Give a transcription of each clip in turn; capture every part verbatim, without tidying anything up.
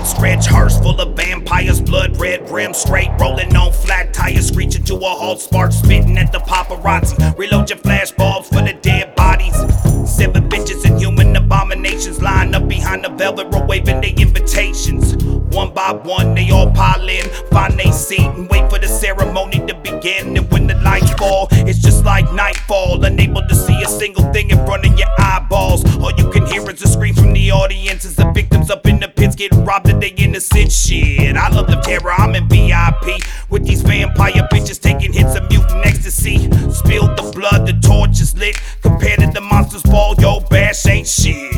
outstretched hearse full of vampires, blood red rim, straight rolling on flat tires, screeching to a halt, sparks spitting at the paparazzi. Reload your flash bulbs for the dead bodies. Seven bitches and human abominations line up behind the velvet rope, waving their invitations. One by one, they all pile in, find their seat and wait for the ceremony to begin. And when the lights fall, it's just like nightfall, unable to see a single thing in front of your eyeballs. All you can hear is a scream from the audience as the victims up in the pits getting robbed of their innocent shit. I love the terror, I'm in V I P with these vampire bitches taking hits of mutant ecstasy. Spilled the blood, the torch is lit. Compared to the monsters ball, yo, bash ain't shit.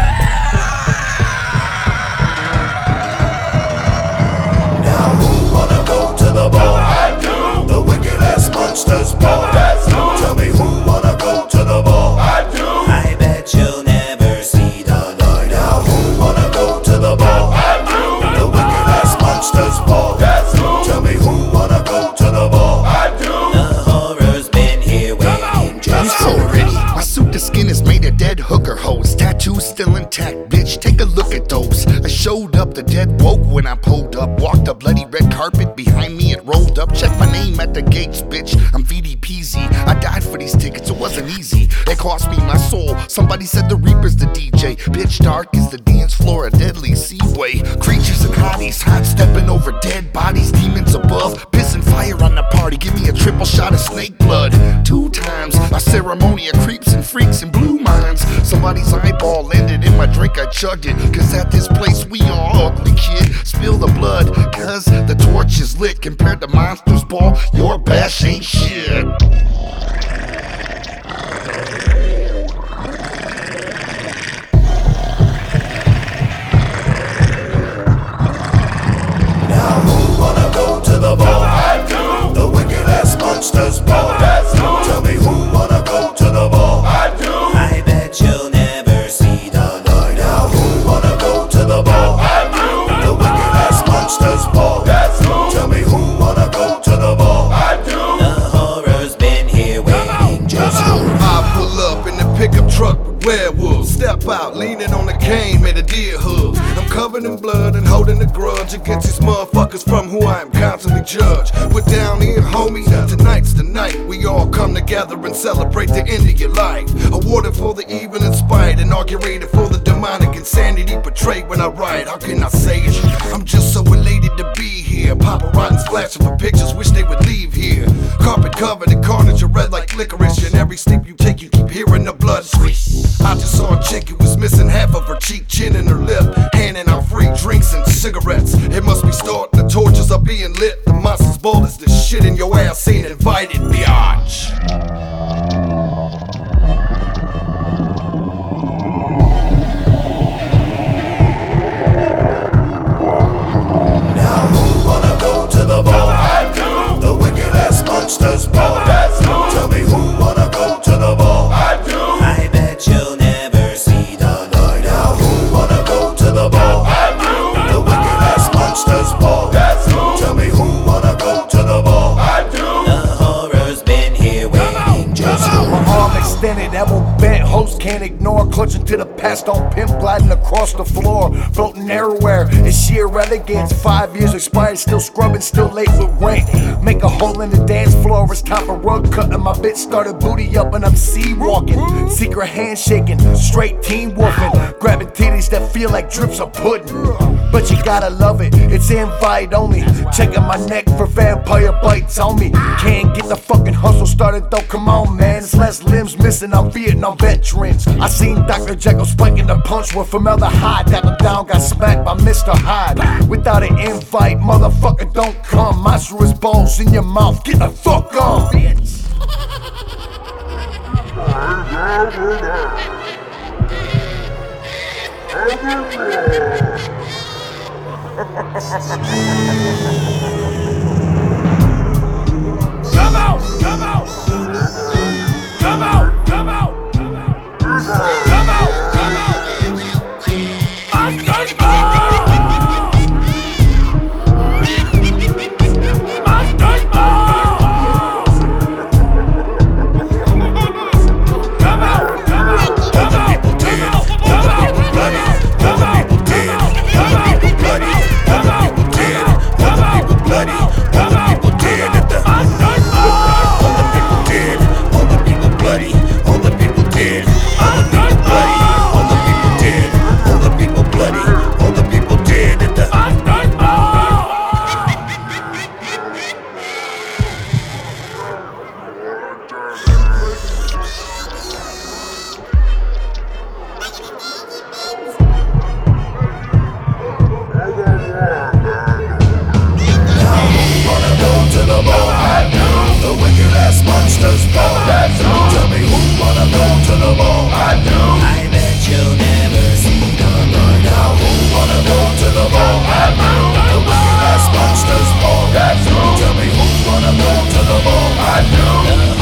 Now who wanna go to the ball? I do. The wicked ass monsters ball. That's who. Tell me who wanna go to the ball? I do. I bet you'll never see the light. Now who wanna go to the ball? I do. The wicked ass monsters ball. That's who. Tell me who wanna go to the ball? I do. The horror's been here waiting just I'm so ready. My suit, the skin is made of dead hooker hoes. Tattoos still intact, bitch. Take a look at those. I showed up, the dead woke when I pulled up. Walked a bloody red carpet behind me, it rolled up. Check my name at the gates, bitch. I'm V D P Z. I died for these tickets, it wasn't easy. It cost me my soul. Somebody said the Reaper's the D J. Pitch dark is the dance floor, a deadly seaway. Creatures and hotties, hot stepping over dead bodies. Demons above, pissing fire on the party. Give me a triple shot of snake blood. Two times, a ceremony of creeps and freaks and blue minds. Somebody's eyeball landed in my drink, I chugged it. Cause at this place we all ugly, kid. Spill the blood, cause the torch is lit. Compared to Monsters Ball, your bash ain't shit. Now who wanna go to the ball? I do. The wicked ass monsters ball. That's who. Tell me who wanna go to the ball? I do. I bet you'll never see the light. Now who wanna go to the ball? I do. The wicked ass monsters ball. That's who. Tell me who wanna go to the ball? I do. The horror's been here waiting just I pull up in the pickup truck with werewolves. Step out, leaning on the cane, made a deer hooves. I'm covered in blood and holding a grudge against these motherfuckers from who I am constantly judged. We're down here, homie, tonight's the night. We all come together and celebrate the end of your life. Awarded for the evil inspired, inaugurated for the demonic insanity portrayed when I write. How can I say it? I'm just so elated to be here. Paparazzi's flashing for pictures, wish they would leave here. Carpet covered in carnage, red like licorice. And every step you take, you keep hearing the blood swish. I just saw a chick who was missing half of her cheek, chin, and her lip, handing out free drinks and cigarettes. It must be starting, the torches are being lit. The monster's ball is the shit in your ass ain't invited, biatch. Now who wanna go to the ball? I do. The wicked ass monsters ball. That's who. Tell me who wanna go to the ball? I do. I bet you'll never see the light. Now who wanna go to the ball? I do. The wicked ass monsters ball. That's who. Tell me who wanna go to the ball? I do. The horror's been here waiting just My arm extended, elbow bent, host can't ignore. Clutching to the past on pimp, gliding across the floor. Floating everywhere, it's sheer elegance. Five years expired, still scrubbing, still late with rent. Make a hole in the dance floor, it's time for rug cutting. My bitch started booty up and I'm sea walking. Secret handshaking, straight teen wolfing. Grabbing titties that feel like drips of pudding. But you gotta love it, it's invite only. Checking my neck for vampire bites on me. Can't get the fucking hustle started though, come on man. It's less limbs missing, I'm Vietnam veterans. I seen Doctor Jekyll spiking the punch with formaldehyde. That him down, got smacked by Mister Hyde. Without an invite, motherfucker don't come. Monstrous balls in your mouth, get the fuck on, bitch. Come out! Come out! Come out! Come out! Come out! Come out! Come out! Monsters Ball! Monsters Ball! monsters ball. That's who. Tell me who wanna go to the ball? I do. I bet you'll never see the light. Now who wanna go to the ball? I do. The wicked ass monsters ball. That's who. Tell me who wanna go to the ball? I do. The